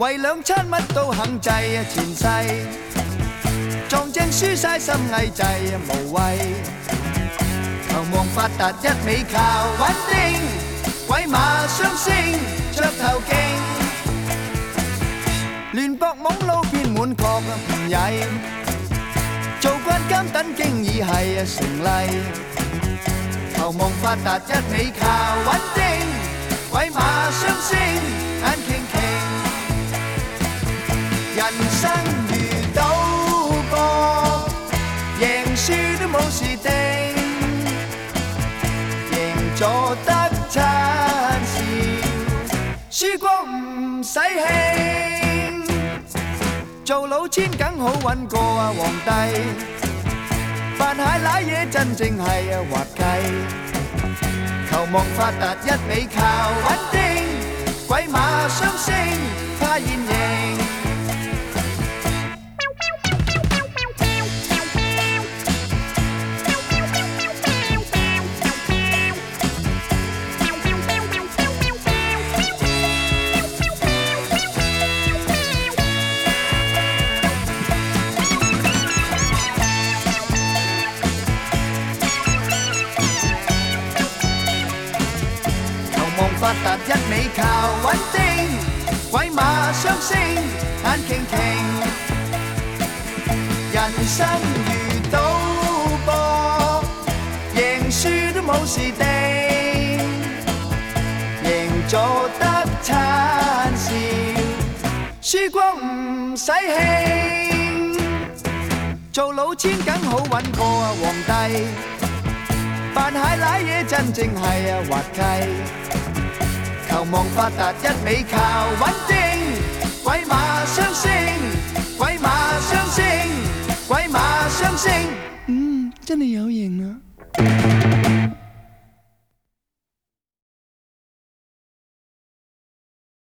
為兩餐乜都肯制，前世撞正輸晒心翳滯，無謂求望發達一味靠穩定，鬼馬雙星噱頭勁，亂搏懵撈偏滿確唔曳，做慣監等經已係成例，求望發達一味靠穩定，鬼馬雙星眼傾傾，人生如賭博，贏輸都冇事定，贏咗得餐笑，輸光唔使興，做老千梗好搵過皇帝，扮蟹瀨嘢真正係滑稽，求望發達一味靠穩定，鬼馬雙星怕現形，發達一味靠穩定，鬼馬雙星眼傾傾，人生如賭博，贏輸都冇事定，贏咗得餐笑，輸光唔使興，做老千梗好搵過皇帝，扮蟹瀨嘢真正係滑稽，求望發達一味靠穩定，鬼馬雙星，鬼馬雙星，鬼馬雙星，真係有型啊！